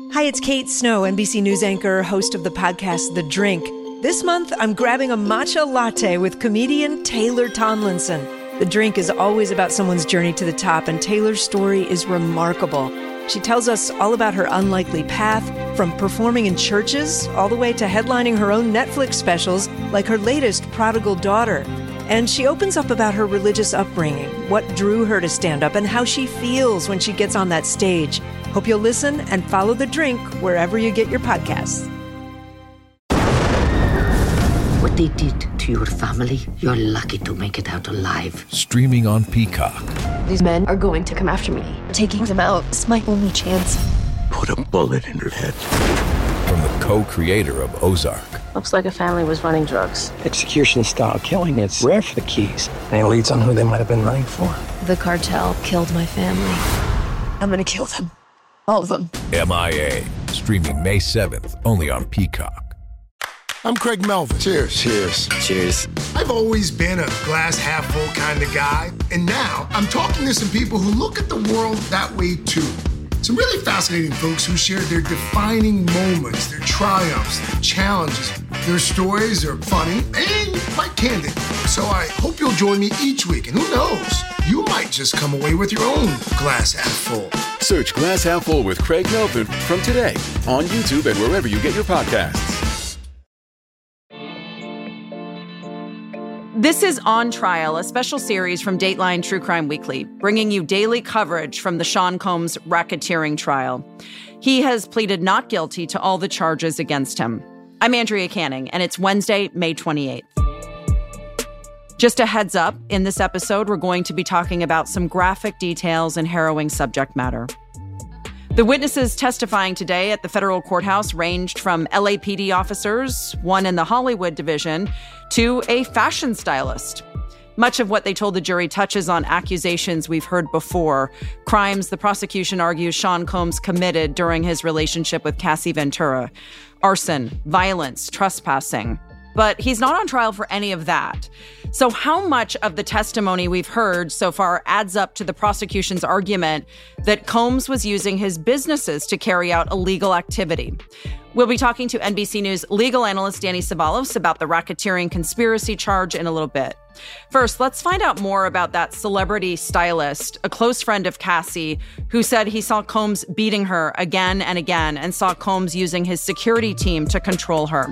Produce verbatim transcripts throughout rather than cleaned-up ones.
Hi, it's Kate Snow, N B C News anchor, host of the podcast The Drink. This month, I'm grabbing a matcha latte with comedian Taylor Tomlinson. The Drink is always about someone's journey to the top, and Taylor's story is remarkable. She tells us all about her unlikely path, from performing in churches all the way to headlining her own Netflix specials, like her latest, Prodigal Daughter. And she opens up about her religious upbringing, what drew her to stand up, and how she feels when she gets on that stage. Hope you'll listen and follow The Drink wherever you get your podcasts. What they did to your family, you're lucky to make it out alive. Streaming on Peacock. These men are going to come after me. Taking them out is my only chance. Put a bullet in her head. From the co-creator of Ozark. Looks like a family was running drugs. Execution-style killing, it's rare for the Keys. Any leads on who they might have been running for? The cartel killed my family. I'm gonna kill them. All of them. M I A. Streaming May seventh, only on Peacock. I'm Craig Melvin. Cheers. Cheers. Cheers. I've always been a glass half full kind of guy, and now I'm talking to some people who look at the world that way too. Some really fascinating folks who share their defining moments, their triumphs, their challenges. Their stories are funny and quite candid. So I hope you'll join me each week, and who knows, you might just come away with your own glass half full. Search Glass Half Full with Craig Melvin from today on YouTube and wherever you get your podcasts. This is On Trial, a special series from Dateline True Crime Weekly, bringing you daily coverage from the Sean Combs racketeering trial. He has pleaded not guilty to all the charges against him. I'm Andrea Canning, and it's Wednesday, May twenty-eighth. Just a heads up, in this episode, we're going to be talking about some graphic details and harrowing subject matter. The witnesses testifying today at the federal courthouse ranged from L A P D officers, one in the Hollywood division, to a fashion stylist. Much of what they told the jury touches on accusations we've heard before, crimes the prosecution argues Sean Combs committed during his relationship with Cassie Ventura, arson, violence, trespassing. But he's not on trial for any of that. So how much of the testimony we've heard so far adds up to the prosecution's argument that Combs was using his businesses to carry out illegal activity? We'll be talking to N B C News legal analyst Danny Ceballos about the racketeering conspiracy charge in a little bit. First, let's find out more about that celebrity stylist, a close friend of Cassie, who said he saw Combs beating her again and again and saw Combs using his security team to control her.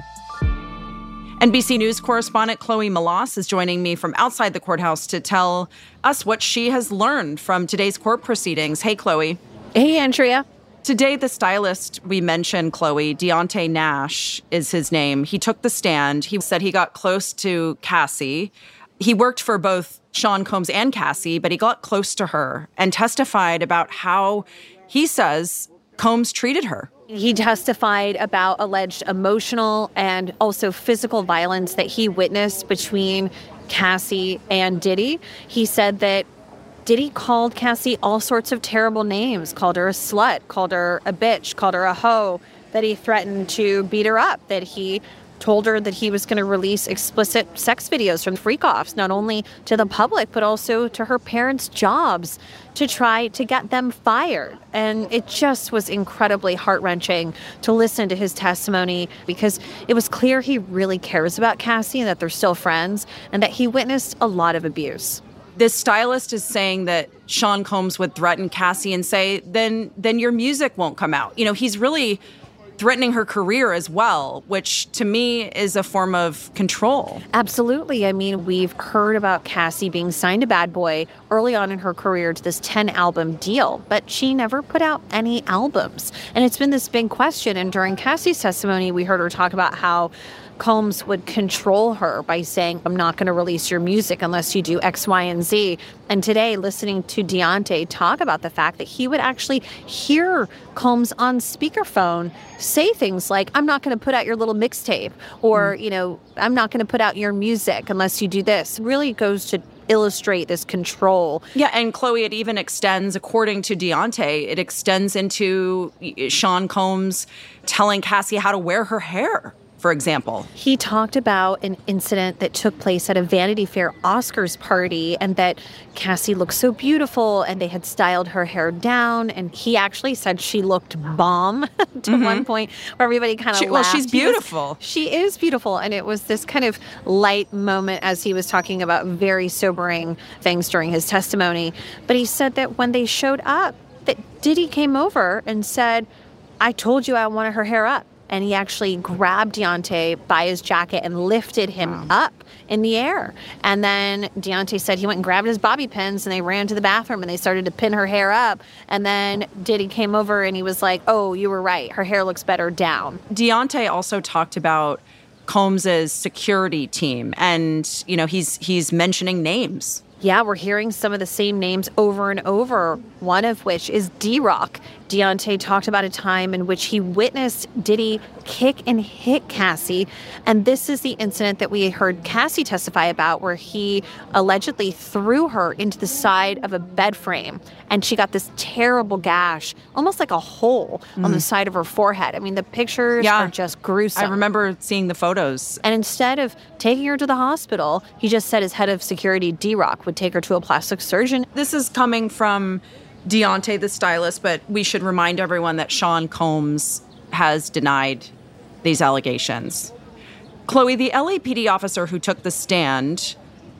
N B C News correspondent Chloe Melas is joining me from outside the courthouse to tell us what she has learned from today's court proceedings. Hey, Chloe. Hey, Andrea. Today, the stylist we mentioned, Chloe, Deontay Nash is his name. He took the stand. He said he got close to Cassie. He worked for both Sean Combs and Cassie, but he got close to her and testified about how he says Combs treated her. He testified about alleged emotional and also physical violence that he witnessed between Cassie and Diddy. He said that Diddy called Cassie all sorts of terrible names, called her a slut, called her a bitch, called her a hoe, that he threatened to beat her up, that he told her that he was going to release explicit sex videos from freak-offs, not only to the public, but also to her parents' jobs to try to get them fired. And it just was incredibly heart-wrenching to listen to his testimony because it was clear he really cares about Cassie and that they're still friends and that he witnessed a lot of abuse. This stylist is saying that Sean Combs would threaten Cassie and say, then, then your music won't come out. You know, he's really threatening her career as well, which to me is a form of control. Absolutely. I mean, we've heard about Cassie being signed to Bad Boy early on in her career to this ten-album deal, but she never put out any albums. And it's been this big question. And during Cassie's testimony, we heard her talk about how Combs would control her by saying, I'm not going to release your music unless you do X, Y, and Z. And today, listening to Deontay talk about the fact that he would actually hear Combs on speakerphone say things like, I'm not going to put out your little mixtape, or, mm. you know, I'm not going to put out your music unless you do this, really goes to illustrate this control. Yeah, and Chloe, it even extends, according to Deontay, it extends into Sean Combs telling Cassie how to wear her hair. for example? He talked about an incident that took place at a Vanity Fair Oscars party and that Cassie looked so beautiful and they had styled her hair down. And he actually said she looked bomb to mm-hmm. one point where everybody kind of laughed. Well, she's beautiful. Was, she is beautiful. And it was this kind of light moment as he was talking about very sobering things during his testimony. But he said that when they showed up, that Diddy came over and said, I told you I wanted her hair up. And he actually grabbed Deontay by his jacket and lifted him wow. up in the air. And then Deontay said he went and grabbed his bobby pins and they ran to the bathroom and they started to pin her hair up. And then Diddy came over and he was like, oh, you were right. Her hair looks better down. Deontay also talked about Combs's security team. And, you know, he's he's mentioning names. Yeah, we're hearing some of the same names over and over, one of which is D-Rock. Deontay talked about a time in which he witnessed Diddy kick and hit Cassie. And this is the incident that we heard Cassie testify about, where he allegedly threw her into the side of a bed frame. And she got this terrible gash, almost like a hole mm. on the side of her forehead. I mean, the pictures yeah. are just gruesome. I remember seeing the photos. And instead of taking her to the hospital, he just said his head of security, D-Rock, would take her to a plastic surgeon. This is coming from Deontay, the stylist, but we should remind everyone that Sean Combs has denied these allegations. Chloe, the L A P D officer who took the stand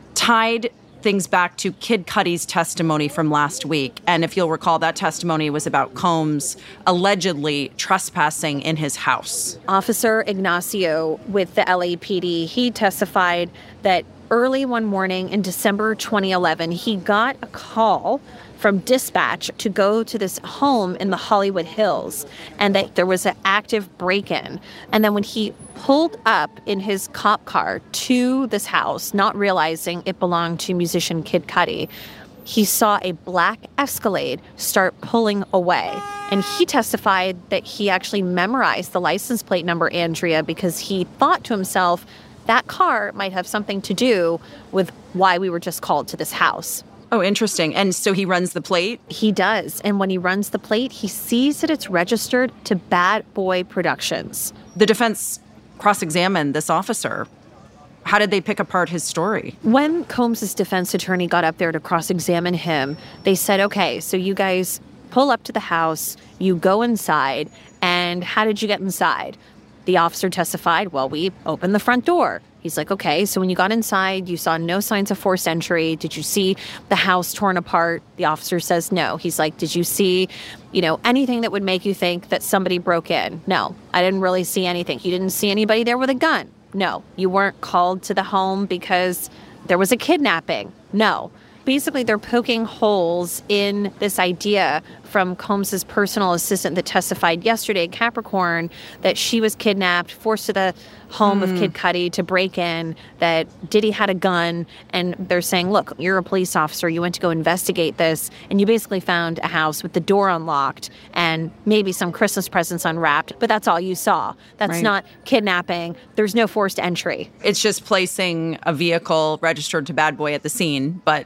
tied things back to Kid Cudi's testimony from last week. And if you'll recall, that testimony was about Combs allegedly trespassing in his house. Officer Ignacio with the L A P D, he testified that early one morning in December twenty eleven, he got a call from dispatch to go to this home in the Hollywood Hills, and that there was an active break-in. And then when he pulled up in his cop car to this house, not realizing it belonged to musician Kid Cudi, he saw a black Escalade start pulling away. And he testified that he actually memorized the license plate number, Andrea, because he thought to himself, that car might have something to do with why we were just called to this house. Oh, interesting. And so he runs the plate? He does. And when he runs the plate, he sees that it's registered to Bad Boy Productions. The defense cross-examined this officer. How did they pick apart his story? When Combs' defense attorney got up there to cross-examine him, they said, okay, so you guys pull up to the house, you go inside, and how did you get inside? The officer testified, well, we opened the front door. He's like, okay, so when you got inside, you saw no signs of forced entry. Did you see the house torn apart? The officer says no. He's like, did you see, you know, anything that would make you think that somebody broke in? No, I didn't really see anything. You didn't see anybody there with a gun? No. You weren't called to the home because there was a kidnapping? No. Basically, they're poking holes in this idea from Combs' personal assistant that testified yesterday at Capricorn that she was kidnapped, forced to the home mm. of Kid Cudi to break in, that Diddy had a gun, and they're saying, look, you're a police officer, you went to go investigate this, and you basically found a house with the door unlocked and maybe some Christmas presents unwrapped, but that's all you saw. That's right. Not kidnapping. There's no forced entry. It's just placing a vehicle registered to Bad Boy at the scene, but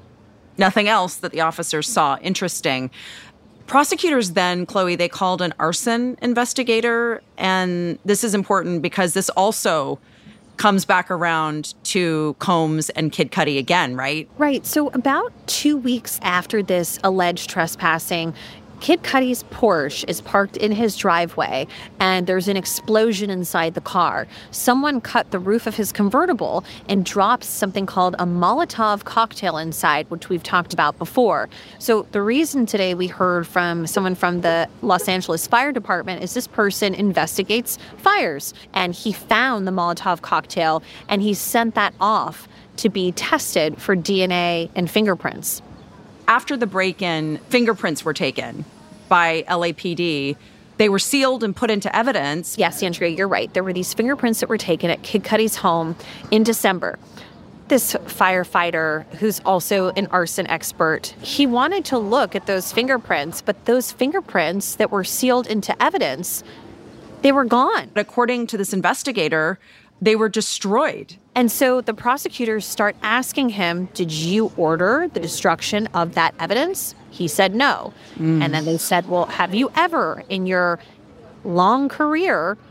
nothing else that the officers saw. Interesting. Prosecutors then, Chloe, they called an arson investigator. And this is important because this also comes back around to Combs and Kid Cudi again, right? Right. So about two weeks after this alleged trespassing, Kid Cudi's Porsche is parked in his driveway, and there's an explosion inside the car. Someone cut the roof of his convertible and dropped something called a Molotov cocktail inside, which we've talked about before. So the reason today we heard from someone from the Los Angeles Fire Department is this person investigates fires, and he found the Molotov cocktail, and he sent that off to be tested for D N A and fingerprints. After the break-in, fingerprints were taken by L A P D. They were sealed and put into evidence. Yes, Andrea, you're right. There were these fingerprints that were taken at Kid Cudi's home in December. This firefighter, who's also an arson expert, he wanted to look at those fingerprints, but those fingerprints that were sealed into evidence, they were gone. According to this investigator, they were destroyed. And so the prosecutors start asking him, did you order the destruction of that evidence? He said no. Mm. And then they said, well, have you ever in your long career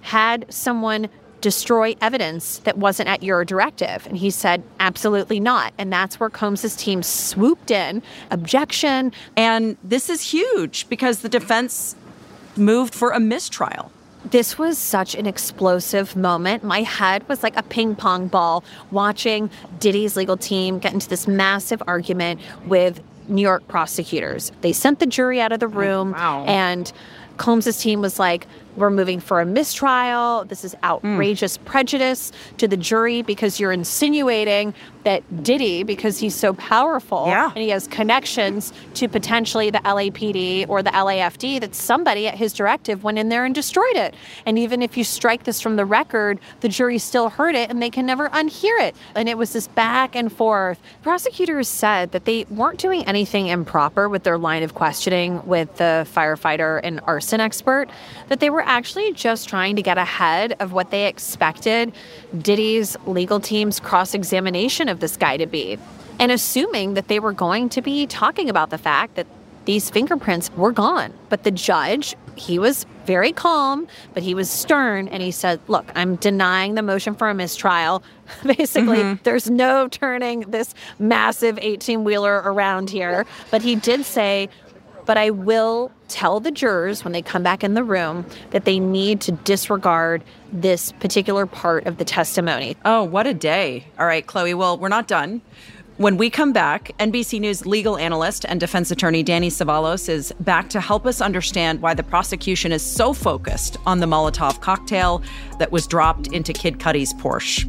had someone destroy evidence that wasn't at your directive? And he said, absolutely not. And that's where Combs's team swooped in. Objection. And this is huge because the defense moved for a mistrial. This was such an explosive moment. My head was like a ping pong ball watching Diddy's legal team get into this massive argument with New York prosecutors. They sent the jury out of the room, oh, wow. and Combs's team was like, we're moving for a mistrial. This is outrageous mm. prejudice to the jury because you're insinuating that Diddy, because he's so powerful yeah. and he has connections to potentially the L A P D or the L A F D, that somebody at his directive went in there and destroyed it. And even if you strike this from the record, the jury still heard it and they can never unhear it. And it was this back and forth. Prosecutors said that they weren't doing anything improper with their line of questioning with the firefighter and arson expert, that they were actually just trying to get ahead of what they expected Diddy's legal team's cross-examination of this guy to be, and assuming that they were going to be talking about the fact that these fingerprints were gone. But the judge, he was very calm, but he was stern, and he said, look, I'm denying the motion for a mistrial. Basically, mm-hmm. there's no turning this massive eighteen-wheeler around here. But he did say, but I will tell the jurors when they come back in the room that they need to disregard this particular part of the testimony. Oh, what a day. All right, Chloe, well, we're not done. When we come back, N B C News legal analyst and defense attorney Danny Cevallos is back to help us understand why the prosecution is so focused on the Molotov cocktail that was dropped into Kid Cudi's Porsche.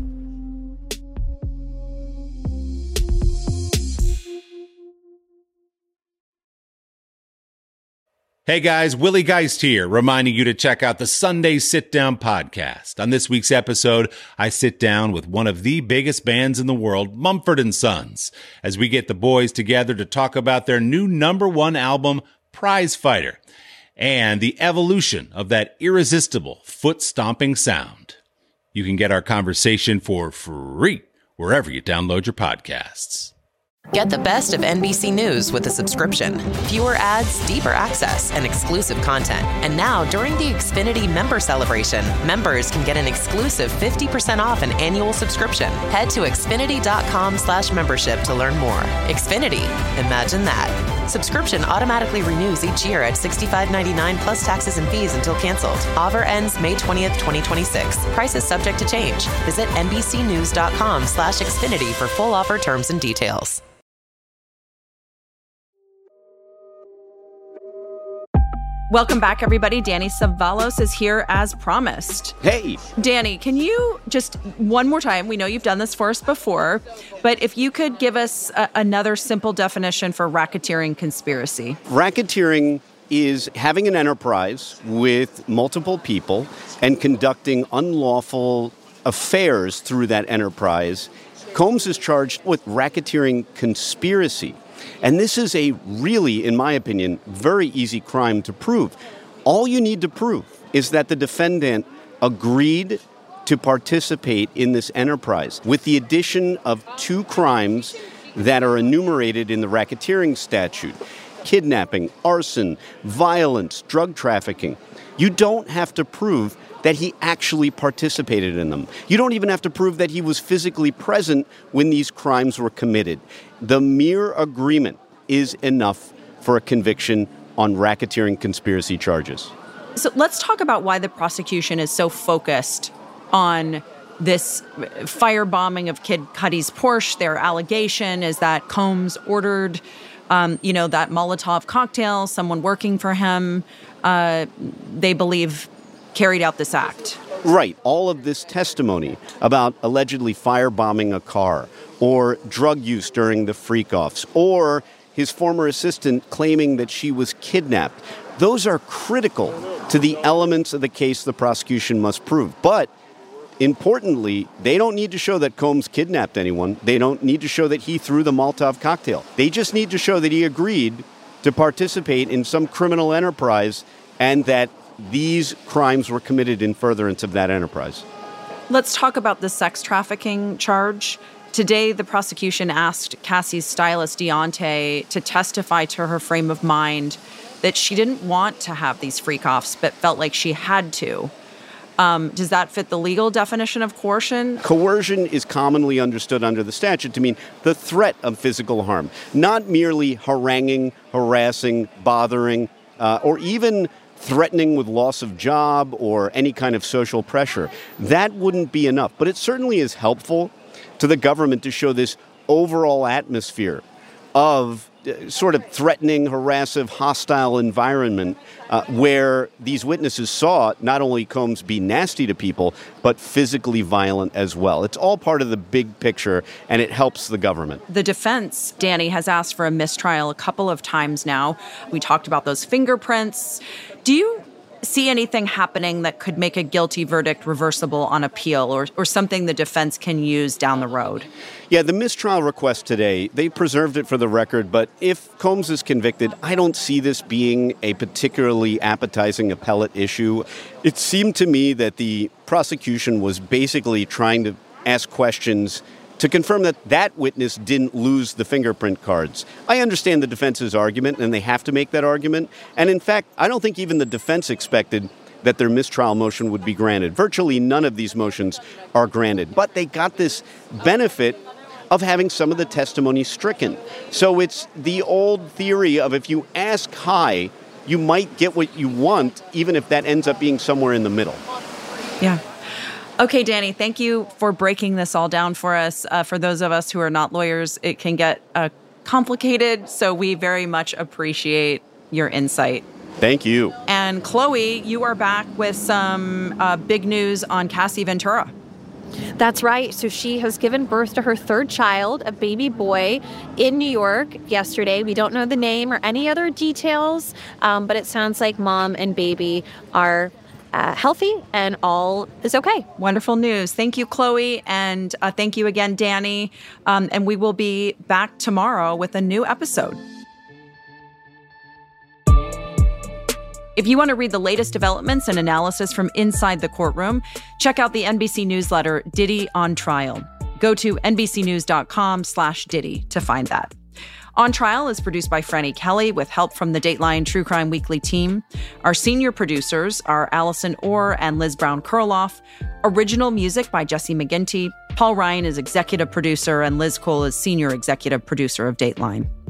Hey guys, Willie Geist here, reminding you to check out the Sunday Sit Down podcast. On this week's episode, I sit down with one of the biggest bands in the world, Mumford and Sons, as we get the boys together to talk about their new number one album, Prize Fighter, and the evolution of that irresistible foot-stomping sound. You can get our conversation for free wherever you download your podcasts. Get the best of N B C News with a subscription. Fewer ads, deeper access, and exclusive content. And now, during the Xfinity Member Celebration, members can get an exclusive fifty percent off an annual subscription. Head to Xfinity.com slash membership to learn more. Xfinity. Imagine that. Subscription automatically renews each year at sixty-five ninety-nine plus taxes and fees until canceled. Offer ends May twentieth, twenty twenty-six. Prices subject to change. Visit NBCnews.com slash Xfinity for full offer terms and details. Welcome back, everybody. Danny Cevallos is here as promised. Hey. Danny, can you just one more time, we know you've done this for us before, but if you could give us a, another simple definition for racketeering conspiracy. Racketeering is having an enterprise with multiple people and conducting unlawful affairs through that enterprise. Combs is charged with racketeering conspiracy. And this is a really, in my opinion, very easy crime to prove. All you need to prove is that the defendant agreed to participate in this enterprise with the addition of two crimes that are enumerated in the racketeering statute: kidnapping, arson, violence, drug trafficking. You don't have to prove that he actually participated in them. You don't even have to prove that he was physically present when these crimes were committed. The mere agreement is enough for a conviction on racketeering conspiracy charges. So let's talk about why the prosecution is so focused on this firebombing of Kid Cudi's Porsche. Their allegation is that Combs ordered, um, you know, that Molotov cocktail. Someone working for him, uh, they believe, carried out this act. Right. All of this testimony about allegedly firebombing a car or drug use during the freak-offs or his former assistant claiming that she was kidnapped, those are critical to the elements of the case the prosecution must prove. But importantly, they don't need to show that Combs kidnapped anyone. They don't need to show that he threw the Molotov cocktail. They just need to show that he agreed to participate in some criminal enterprise and that these crimes were committed in furtherance of that enterprise. Let's talk about the sex trafficking charge. Today, the prosecution asked Cassie's stylist, Deontay, to testify to her frame of mind that she didn't want to have these freak-offs, but felt like she had to. Um, does that fit the legal definition of coercion? Coercion is commonly understood under the statute to mean the threat of physical harm, not merely haranguing, harassing, bothering, uh, or even threatening with loss of job or any kind of social pressure. That wouldn't be enough, but it certainly is helpful to the government to show this overall atmosphere of uh, sort of threatening, harassive, hostile environment uh, where these witnesses saw not only Combs be nasty to people, but physically violent as well. It's all part of the big picture, and it helps the government. The defense, Danny, has asked for a mistrial a couple of times now. We talked about those fingerprints. Do you see anything happening that could make a guilty verdict reversible on appeal, or, or something the defense can use down the road? Yeah, the mistrial request today, they preserved it for the record, but if Combs is convicted, I don't see this being a particularly appetizing appellate issue. It seemed to me that the prosecution was basically trying to ask questions to confirm that that witness didn't lose the fingerprint cards. I understand the defense's argument, and they have to make that argument. And in fact, I don't think even the defense expected that their mistrial motion would be granted. Virtually none of these motions are granted. But they got this benefit of having some of the testimony stricken. So it's the old theory of if you ask high, you might get what you want, even if that ends up being somewhere in the middle. Yeah. Okay, Danny, thank you for breaking this all down for us. Uh, for those of us who are not lawyers, it can get uh, complicated, so we very much appreciate your insight. Thank you. And Chloe, you are back with some uh, big news on Cassie Ventura. That's right. So she has given birth to her third child, a baby boy, in New York yesterday. We don't know the name or any other details, um, but it sounds like mom and baby are Uh, healthy and all is okay. Wonderful news. Thank you, Chloe. And uh, thank you again, Danny. Um, and we will be back tomorrow with a new episode. If you want to read the latest developments and analysis from inside the courtroom, check out the N B C newsletter, Diddy on Trial. Go to nbcnews.com slash Diddy to find that. On Trial is produced by Franny Kelly with help from the Dateline True Crime Weekly team. Our senior producers are Allison Orr and Liz Brown-Kurloff. Original music by Jesse McGinty. Paul Ryan is executive producer, and Liz Cole is senior executive producer of Dateline.